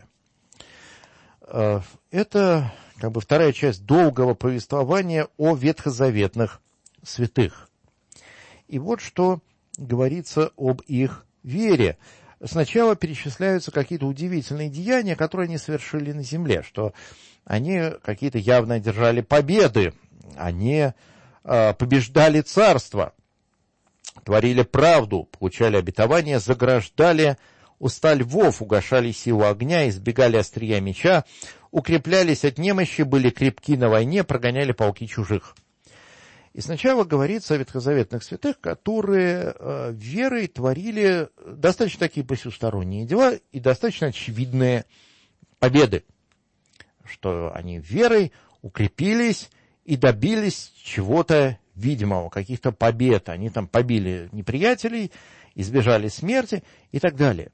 Это вторая часть долгого повествования о ветхозаветных святых. И вот что говорится об их вере. Сначала перечисляются какие-то удивительные деяния, которые они совершили на земле, что они какие-то явно одержали победы, они побеждали царство, творили правду, получали обетования, заграждали уста львов, угашали силу огня, избегали острия меча, укреплялись от немощи, были крепки на войне, прогоняли полки чужих. И сначала говорится о ветхозаветных святых, которые верой творили достаточно такие посюсторонние дела и достаточно очевидные победы, что они верой укрепились и добились чего-то видимого, каких-то побед. Они там побили неприятелей, избежали смерти и так далее.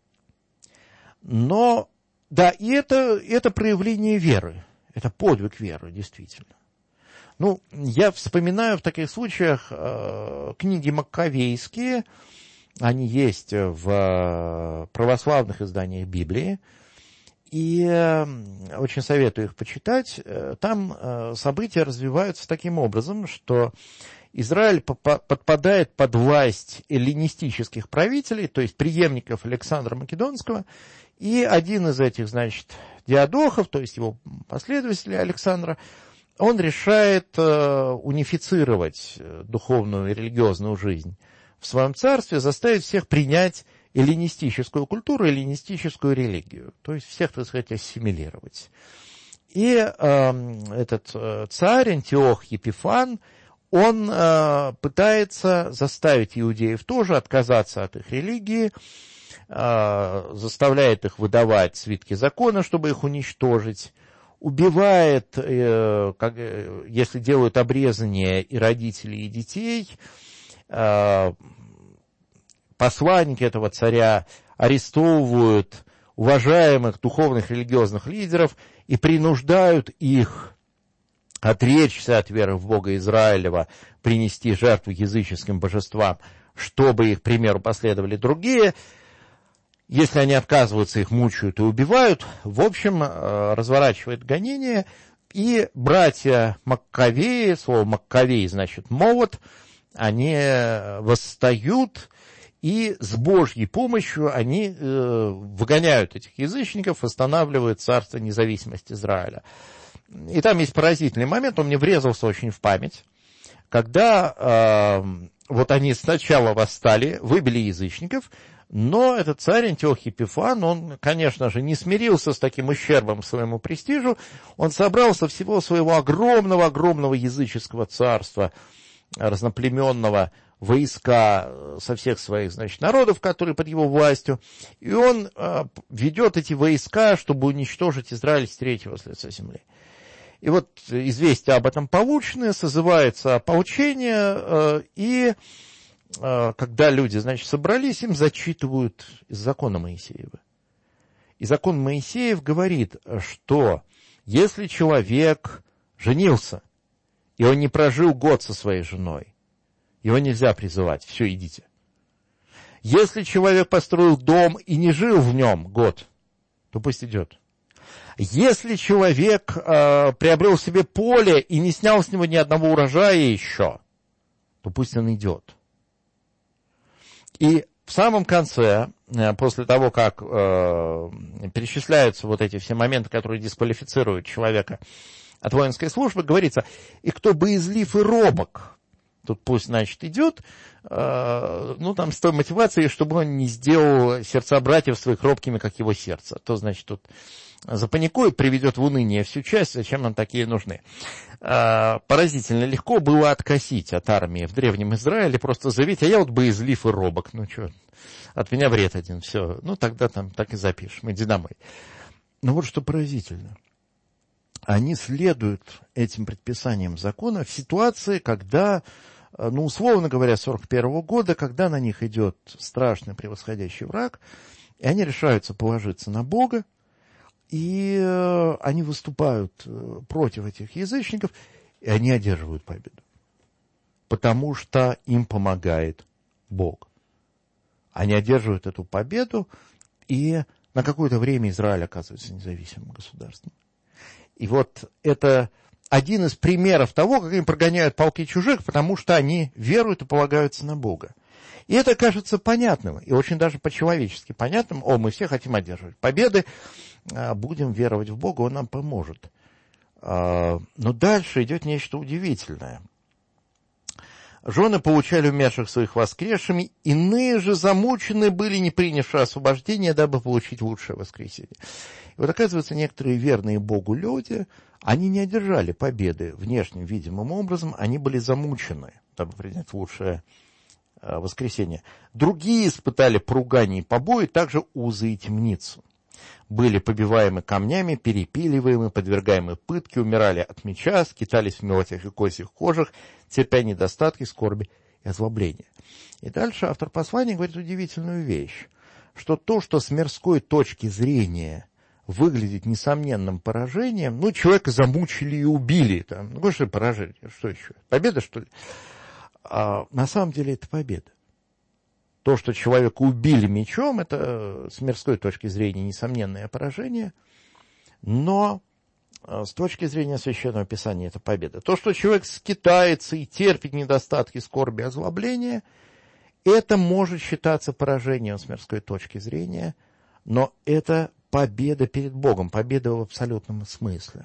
Но, да, и это проявление веры, это подвиг веры, действительно. Я вспоминаю в таких случаях книги маккавейские, они есть в православных изданиях Библии, и очень советую их почитать. Там события развиваются таким образом, что Израиль подпадает под власть эллинистических правителей, то есть преемников Александра Македонского, и один из этих, диадохов, то есть его последователей Александра, он решает унифицировать духовную и религиозную жизнь в своем царстве, заставить всех принять эллинистическую культуру, эллинистическую религию, то есть всех, ассимилировать. И этот царь Антиох Епифан, он пытается заставить иудеев тоже отказаться от их религии, заставляет их выдавать свитки закона, чтобы их уничтожить, убивает, если делают обрезание, и родителей, и детей. Посланники этого царя арестовывают уважаемых духовных религиозных лидеров и принуждают их отречься от веры в Бога Израилева, принести жертву языческим божествам, чтобы их примеру последовали другие. Если они отказываются, их мучают и убивают. В общем, разворачивает гонение, и братья Маккавеи, слово Маккавей значит молот, они восстают, и с Божьей помощью они выгоняют этих язычников, восстанавливают царство независимости Израиля. И там есть поразительный момент, он мне врезался очень в память, когда они сначала восстали, выбили язычников, но этот царь Антиох Епифан, он, конечно же, не смирился с таким ущербом своему престижу, он собрал со всего своего огромного языческого царства, разноплеменного, войска со всех своих, народов, которые под его властью, и он ведет эти войска, чтобы уничтожить Израиль, стереть его с лица земли. И вот известие об этом получено, созывается ополчение, и когда люди, собрались, им зачитывают из закона Моисеева. И закон Моисеев говорит, что если человек женился, и он не прожил год со своей женой, его нельзя призывать, все, идите. Если человек построил дом и не жил в нем год, то пусть идет. Если человек приобрел себе поле и не снял с него ни одного урожая еще, то пусть он идет. И в самом конце, после того, как перечисляются вот эти все моменты, которые дисквалифицируют человека от воинской службы, говорится, и кто боязлив и робок, тут пусть, идет, с той мотивацией, чтобы он не сделал сердца братьев своих робкими, как его сердце. То, тут запаникует, приведет в уныние всю часть, зачем нам такие нужны. Поразительно легко было откосить от армии в Древнем Израиле, просто заявить, а я вот боязлив и робок, от меня вред один, все, тогда так и запишем, иди домой. Но вот что поразительно. Они следуют этим предписаниям закона в ситуации, когда, условно говоря, 41 года, когда на них идет страшный превосходящий враг, и они решаются положиться на Бога, и они выступают против этих язычников, и они одерживают победу. Потому что им помогает Бог. Они одерживают эту победу, и на какое-то время Израиль оказывается независимым государством. И вот это один из примеров того, как им прогоняют полки чужих, потому что они веруют и полагаются на Бога. И это кажется понятным, и очень даже по-человечески понятным. Мы все хотим одерживать победы, будем веровать в Бога, Он нам поможет. Но дальше идет нечто удивительное. Жены получали умерших своих воскресшими, иные же замученные были, не принявшие освобождения, дабы получить лучшее воскресение. И вот, оказывается, некоторые верные Богу люди, они не одержали победы внешним видимым образом, они были замучены, дабы принять лучшее воскресение. Другие испытали поругание и побои, также узы и темницу. Были побиваемы камнями, перепиливаемы, подвергаемы пытке, умирали от меча, скитались в мелотях и козьих кожах, терпя недостатки, скорби и озлобления. И дальше автор послания говорит удивительную вещь, что то, что с мирской точки зрения выглядеть несомненным поражением. Ну, человека замучили и убили. Там. Ну, что поражение? Что еще? Победа, что ли? А на самом деле это победа. То, что человека убили мечом, это с мирской точки зрения несомненное поражение, но с точки зрения Священного Писания это победа. То, что человек скитается и терпит недостатки, скорби, озлобления, это может считаться поражением с мирской точки зрения, но это победа перед Богом, победа в абсолютном смысле.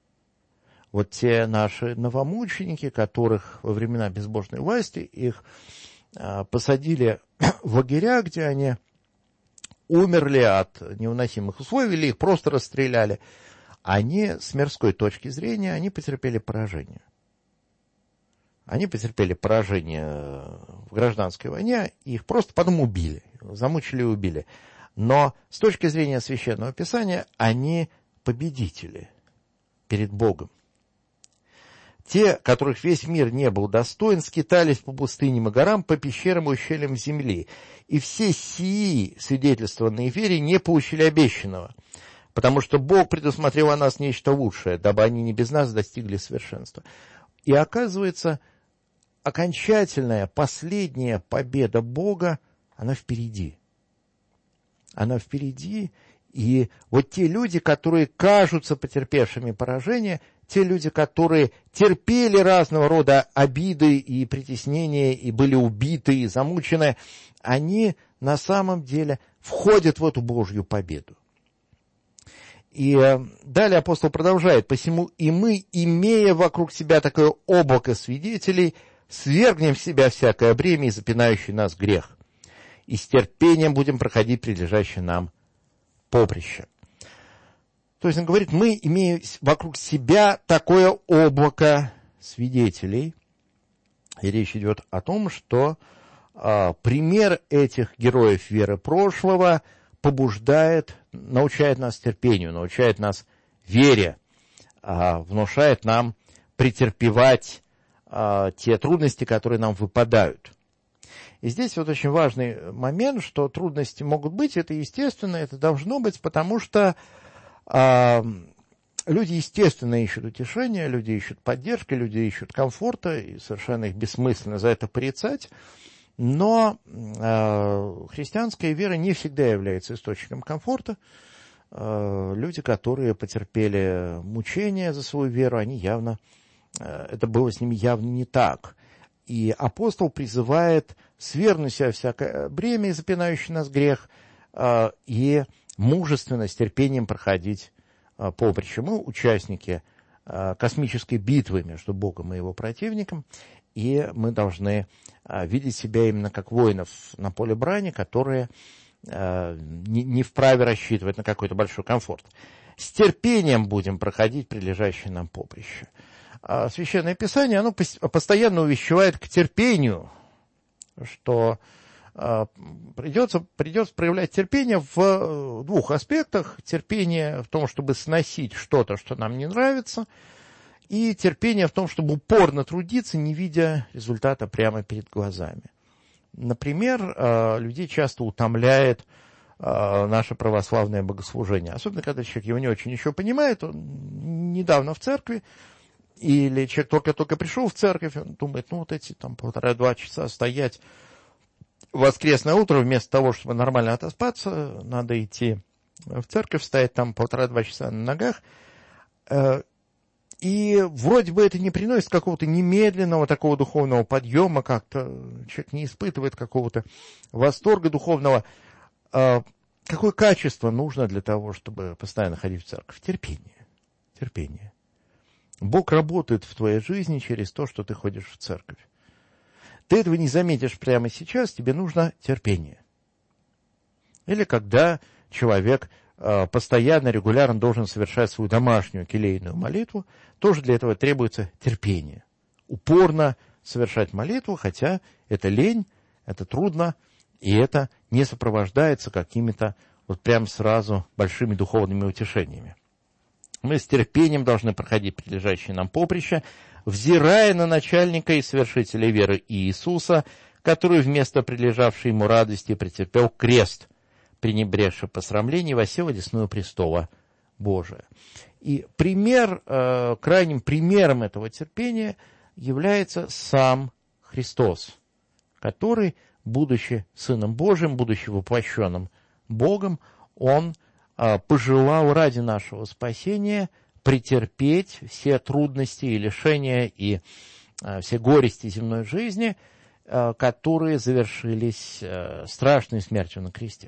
Вот те наши новомученики, которых во времена безбожной власти их посадили в лагеря, где они умерли от невыносимых условий, или их просто расстреляли, они с мирской точки зрения, они потерпели поражение. Они потерпели поражение в гражданской войне, их просто потом убили, замучили и убили. Но с точки зрения Священного Писания, они победители перед Богом. Те, которых весь мир не был достоин, скитались по пустыням и горам, по пещерам и ущельям земли. И все сии, свидетельствованные вере, не получили обещанного, потому что Бог предусмотрел о нас нечто лучшее, дабы они не без нас достигли совершенства. И оказывается, окончательная, последняя победа Бога, она впереди. Она впереди, и вот те люди, которые кажутся потерпевшими поражение, те люди, которые терпели разного рода обиды и притеснения, и были убиты, и замучены, они на самом деле входят в эту Божью победу. И далее апостол продолжает: «Посему и мы, имея вокруг себя такое облако свидетелей, свергнем с себя всякое бремя и запинающий нас грех, и с терпением будем проходить прилежащее нам поприще». То есть он говорит, мы имеем вокруг себя такое облако свидетелей. И речь идет о том, что пример этих героев веры прошлого побуждает, научает нас терпению, научает нас вере, внушает нам претерпевать те трудности, которые нам выпадают. И здесь вот очень важный момент, что трудности могут быть, это естественно, это должно быть, потому что люди, естественно, ищут утешения, люди ищут поддержки, люди ищут комфорта, и совершенно их бессмысленно за это порицать. Но христианская вера не всегда является источником комфорта. Люди, которые потерпели мучения за свою веру, они явно, это было с ними явно не так. И апостол призывает свергнуть себя всякое бремя, запинающее нас грех, и мужественно, с терпением проходить поприще. Мы участники космической битвы между Богом и его противником, и мы должны видеть себя именно как воинов на поле брани, которые не вправе рассчитывать на какой-то большой комфорт. С терпением будем проходить прилежащее нам поприще. Священное Писание, оно постоянно увещевает к терпению, что придется проявлять терпение в двух аспектах. Терпение в том, чтобы сносить что-то, что нам не нравится, и терпение в том, чтобы упорно трудиться, не видя результата прямо перед глазами. Например, людей часто утомляет наше православное богослужение, особенно когда человек его не очень еще понимает, он недавно в церкви, или человек только-только пришел в церковь, он думает, вот эти там 1,5-2 часа стоять в воскресное утро, вместо того, чтобы нормально отоспаться, надо идти в церковь, стоять там 1,5-2 часа на ногах. И вроде бы это не приносит какого-то немедленного такого духовного подъема, как-то человек не испытывает какого-то восторга духовного. Какое качество нужно для того, чтобы постоянно ходить в церковь? Терпение. Терпение. Бог работает в твоей жизни через то, что ты ходишь в церковь. Ты этого не заметишь прямо сейчас, тебе нужно терпение. Или когда человек постоянно, регулярно должен совершать свою домашнюю келейную молитву, тоже для этого требуется терпение. Упорно совершать молитву, хотя это лень, это трудно, и это не сопровождается какими-то вот прям сразу большими духовными утешениями. Мы с терпением должны проходить прилежащее нам поприще, взирая на начальника и совершителя веры Иисуса, который вместо прилежавшей ему радости претерпел крест, пренебрегши посрамление, воссел одесную престола Божия. И крайним примером этого терпения является сам Христос, который, будучи Сыном Божиим, будучи воплощенным Богом, Он пожелал ради нашего спасения претерпеть все трудности и лишения и все горести земной жизни, которые завершились страшной смертью на кресте.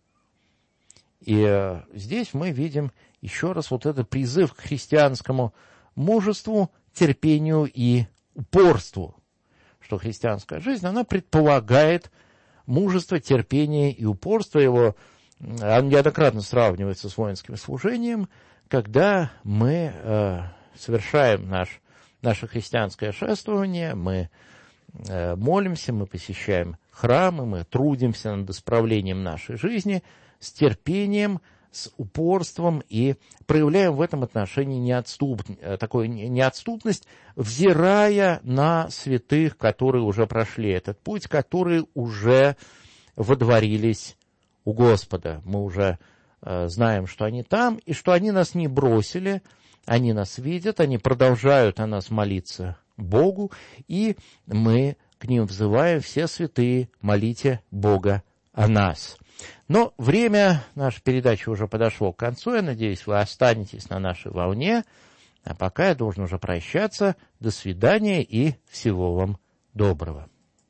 И здесь мы видим еще раз вот этот призыв к христианскому мужеству, терпению и упорству, что христианская жизнь, она предполагает мужество, терпение и упорство. Его неоднократно сравнивается с воинским служением, когда мы совершаем наше христианское шествование, мы молимся, мы посещаем храмы, мы трудимся над исправлением нашей жизни с терпением, с упорством и проявляем в этом отношении такую неотступность, взирая на святых, которые уже прошли этот путь, которые уже водворились у Господа. Мы уже знаем, что они там, и что они нас не бросили, они нас видят, они продолжают о нас молиться Богу, и мы к ним взываем: все святые, молите Бога о нас. Но время нашей передачи уже подошло к концу. Я надеюсь, вы останетесь на нашей волне. А пока я должен уже прощаться. До свидания и всего вам доброго.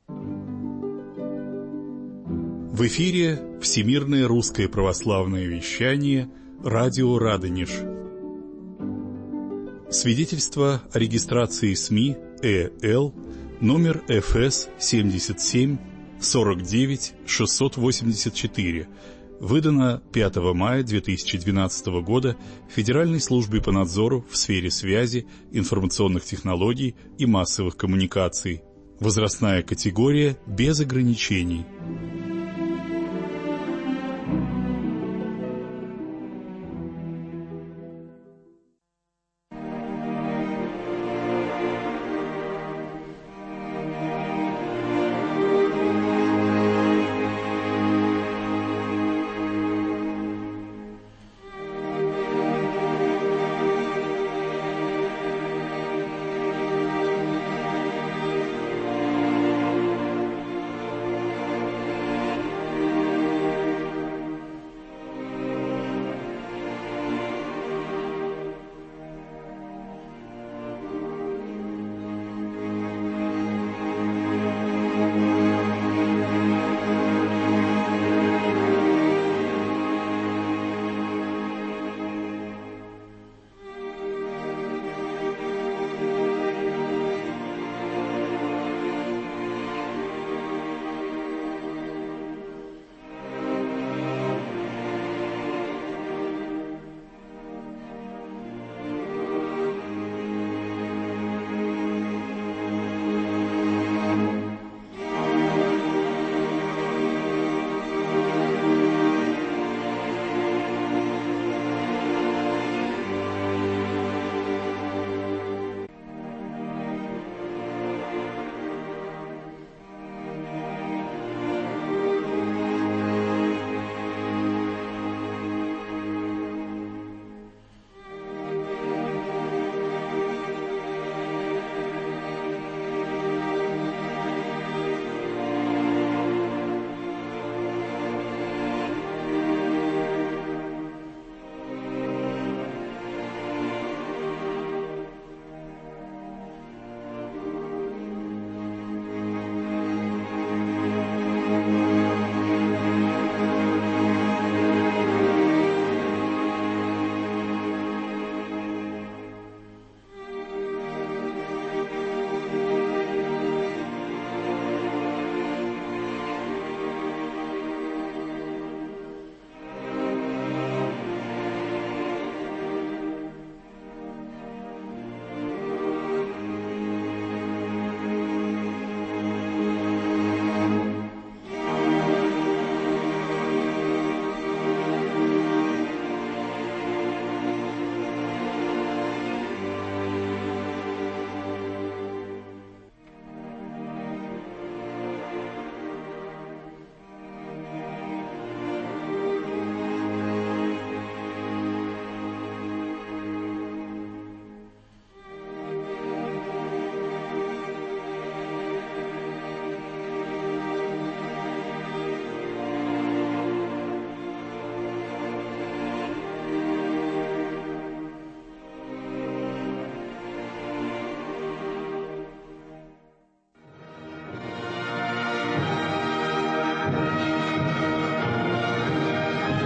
В эфире Всемирное русское православное вещание, радио Радонеж. Свидетельство о регистрации СМИ ЭЛ, номер ФС 77 49 684, выдано 5 мая 2012 года Федеральной службой по надзору в сфере связи, информационных технологий и массовых коммуникаций. Возрастная категория без ограничений.